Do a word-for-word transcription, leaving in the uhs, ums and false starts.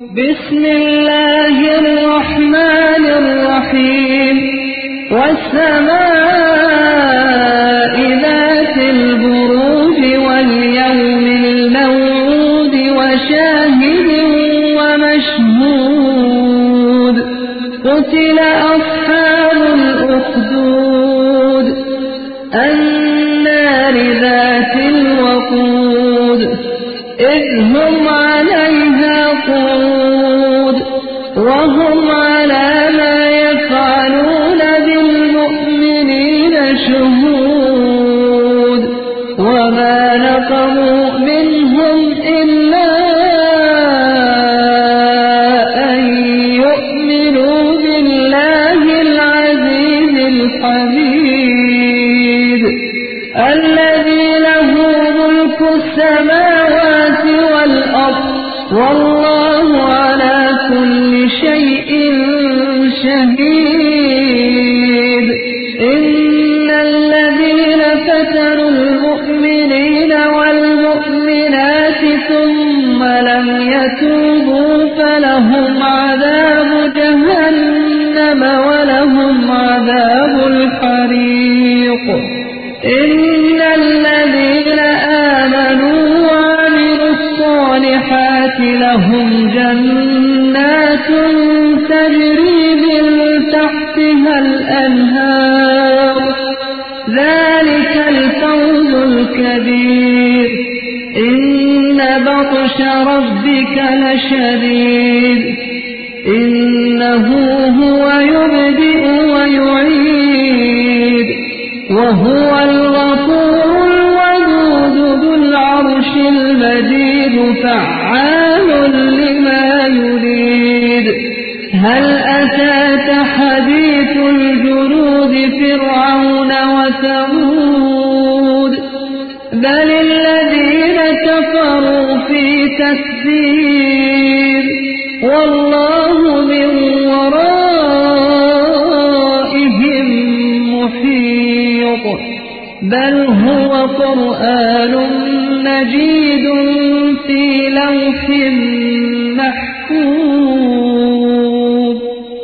بسم الله الرحمن الرحيم والسماء ذات البروج واليوم الموعود وشاهد ومشهود قتل أصحاب الأخدود النار ذات الوقود إذ هم عليها قعود وهم على ما يفعلون بالمؤمنين شهود وما نقموا منهم إلا أن يؤمنوا بالله العزيز الحميد الذي له ملك السماوات والأرض والله على كل شيء شهيد إن الذين فتنوا المؤمنين والمؤمنات ثم لم يتوبوا فلهم عذاب جهنم ولهم عذاب الحريق إن الذين آمنوا وعملوا الصالحات لهم جنات تجري من تحتها الأنهار ذلك الفوز الكبير إن بطش ربك لشديد إنه هو يبدئ ويعيد وهو الغفور الودود ذو العرش المجيد فعال لما يريد هل أتاك حديث الجنود فرعون وثمود بل الذين كفروا في تكذيب والله من ورائهم محيط بل هو قرآن مجيد في لوح محفوظ.